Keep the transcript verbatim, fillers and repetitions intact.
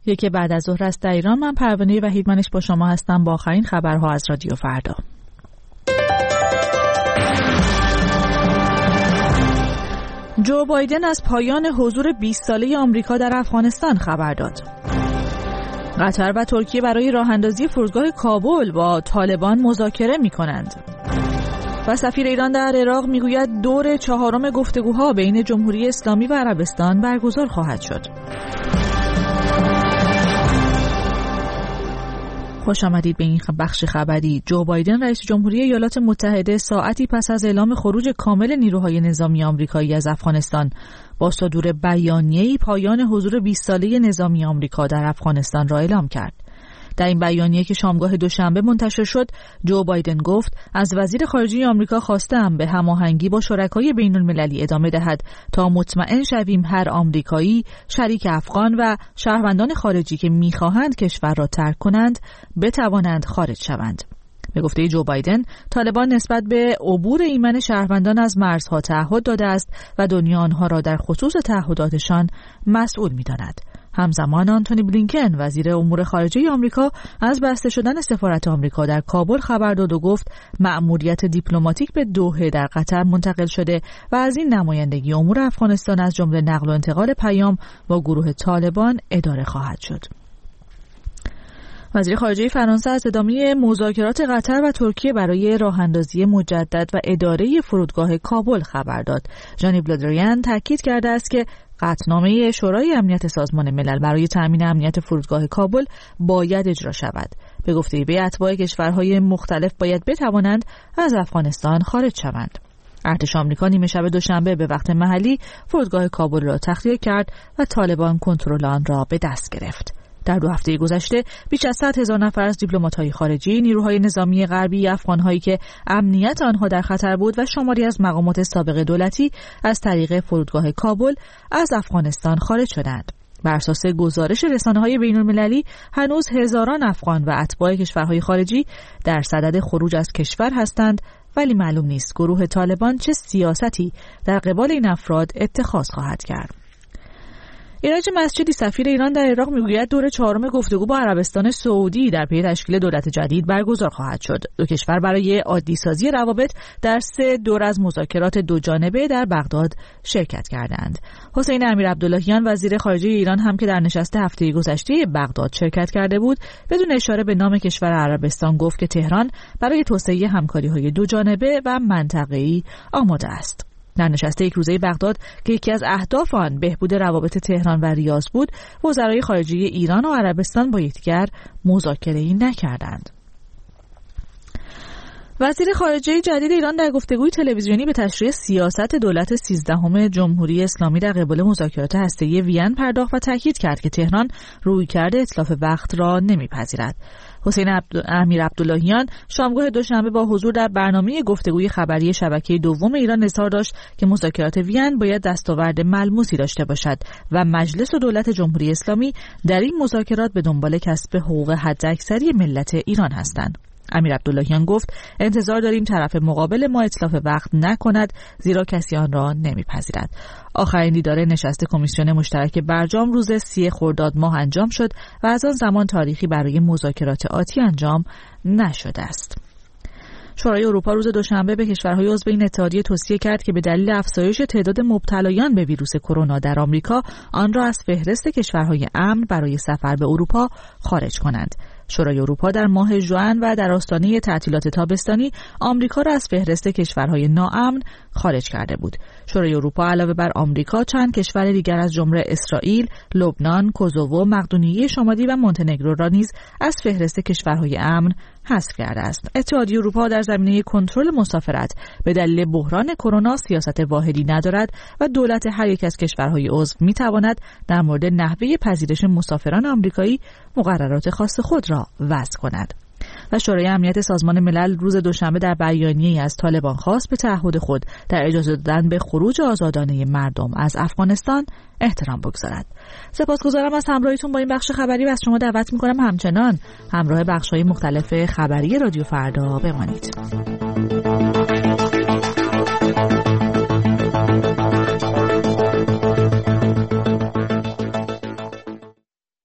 یکی بعد از ظهر است در ایران. من پروانه وحیدمنش با شما هستم با آخرین خبرها از رادیو فردا. جو بایدن از پایان حضور بیست ساله آمریکا در افغانستان خبر داد. قطر و ترکیه برای راه‌اندازی فرودگاه کابل با طالبان مذاکره می‌کنند. و سفیر ایران در عراق میگوید دور چهارم گفتگوها بین جمهوری اسلامی و عربستان برگزار خواهد شد. خوش آمدید به این بخش خبری. جو بایدن رئیس جمهوری ایالات متحده ساعتی پس از اعلام خروج کامل نیروهای نظامی آمریکایی از افغانستان با صدور بیانیه‌ای پایان حضور بیست ساله نظامی آمریکا در افغانستان را اعلام کرد. در این بیانیه که شامگاه دوشنبه منتشر شد، جو بایدن گفت از وزیر خارجه آمریکا خواستم به هماهنگی با شرکای بین‌المللی ادامه دهد تا مطمئن شویم هر آمریکایی، شریک افغان و شهروندان خارجی که می‌خواهند کشور را ترک کنند بتوانند خارج شوند. به گفته جو بایدن، طالبان نسبت به عبور ایمن شهروندان از مرزها تعهد داده است و دنیا آنها را در خصوص تعهداتشان مسئول می‌داند. همزمان آنتونی بلینکن وزیر امور خارجه آمریکا از بسته شدن سفارت آمریکا در کابل خبر داد و گفت مأموریت دیپلماتیک به دوحه در قطر منتقل شده و از این نمایندگی امور افغانستان از جمله نقل و انتقال پیام با گروه طالبان اداره خواهد شد. وزیر خارجه فرانسه از ادامه مذاکرات قطر و ترکیه برای راه‌اندازی مجدد و اداره فرودگاه کابل خبر داد. ژان-یو له دریان تاکید کرده است که قطعنامه شورای امنیت سازمان ملل برای تأمین امنیت فرودگاه کابل باید اجرا شود. به گفته وی اتباع کشورهای مختلف باید بتوانند از افغانستان خارج شوند. ارتش آمریکا نیمه شب دوشنبه به وقت محلی فرودگاه کابل را تخلیه کرد و طالبان کنترل آن را به دست گرفت. در دو هفته گذشته بیش از صد هزار نفر از دیپلمات‌های خارجی، نیروهای نظامی غربی افغان‌هایی که امنیت آنها در خطر بود و شماری از مقامات سابق دولتی از طریق فرودگاه کابل از افغانستان خارج شدند. بر اساس گزارش رسانه‌های بین‌المللی هنوز هزاران افغان و اتباع کشورهای خارجی در صدد خروج از کشور هستند، ولی معلوم نیست گروه طالبان چه سیاستی در قبال این افراد اتخاذ خواهد کرد. ایرج مسجدی سفیر ایران در عراق میگوید دور چهارم گفتگو با عربستان سعودی در پی تشکیل دولت جدید برگزار خواهد شد. دو کشور برای عادی‌سازی روابط در سه دور از مذاکرات دو جانبه در بغداد شرکت کردند. حسین امیرعبداللهیان وزیر خارجه ایران هم که در نشست هفته گذشته بغداد شرکت کرده بود، بدون اشاره به نام کشور عربستان گفت که تهران برای توسعه همکاری‌های دو جانبه و منطقه‌ای آماده است. در نشست یک روزه بغداد که یکی از اهداف آن بهبود روابط تهران و ریاض بود، وزرای خارجه ایران و عربستان با یکدیگر مذاکره‌ای نکردند. وزیر خارجه جدید ایران در گفتگوی تلویزیونی به تشریح سیاست دولت سیزدهم جمهوری اسلامی در قبال مذاکرات هسته‌ای وین پرداخت و تاکید کرد که تهران رویکرد اتلاف وقت را نمیپذیرد. حسین امیرعبداللهیان شامگاه دوشنبه با حضور در برنامه گفتگوی خبری شبکه دوم ایران اظهار داشت که مذاکرات وین باید دستاورد ملموسی داشته باشد و مجلس و دولت جمهوری اسلامی در این مذاکرات به دنبال کسب حقوق حداکثری ملت ایران هستند. امیرعبداللهیان گفت انتظار داریم طرف مقابل ما اتلاف وقت نکند، زیرا کسی آن را نمیپذیرد. آخرین دیدار نشست کمیسیون مشترک برجام روز سی خرداد ماه انجام شد و از آن زمان تاریخی برای مذاکرات آتی انجام نشده است. شورای اروپا روز دوشنبه به کشورهای عضو این اتحادیه توصیه کرد که به دلیل افزایش تعداد مبتلایان به ویروس کرونا در آمریکا آن را از فهرست کشورهای امن برای سفر به اروپا خارج کنند. شورای اروپا در ماه ژوئن و در آستانه تعطیلات تابستانی آمریکا را از فهرست کشورهای ناامن خارج کرده بود. شورای اروپا علاوه بر آمریکا چند کشور دیگر از جمله اسرائیل، لبنان، کوزوو، مقدونیه شمالی و مونتنگرو را نیز از فهرست کشورهای امن حذف کرده است. اتحادیه اروپا در زمینه کنترل مسافرت به دلیل بحران کرونا سیاست واحدی ندارد و دولت هر یک از کشورهای عضو می‌تواند در مورد نحوه پذیرش مسافران آمریکایی مقررات خاص خود را وضع کند. و شورای امنیت سازمان ملل روز دوشنبه در بیانیه‌ای از طالبان خواست به تعهد خود در اجازه دادن به خروج آزادانه مردم از افغانستان احترام بگذارد. سپاسگزارم از همراهیتون با این بخش خبری و از شما دعوت می‌کنم همچنان همراه بخش‌های مختلف خبری رادیو فردا بمانید.